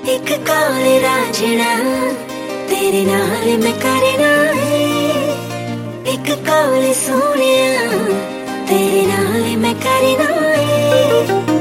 एक कॉल रांझणा तेरे नाल मैं करना है। एक कॉल सोनिया तेरे नाल मैं करना है।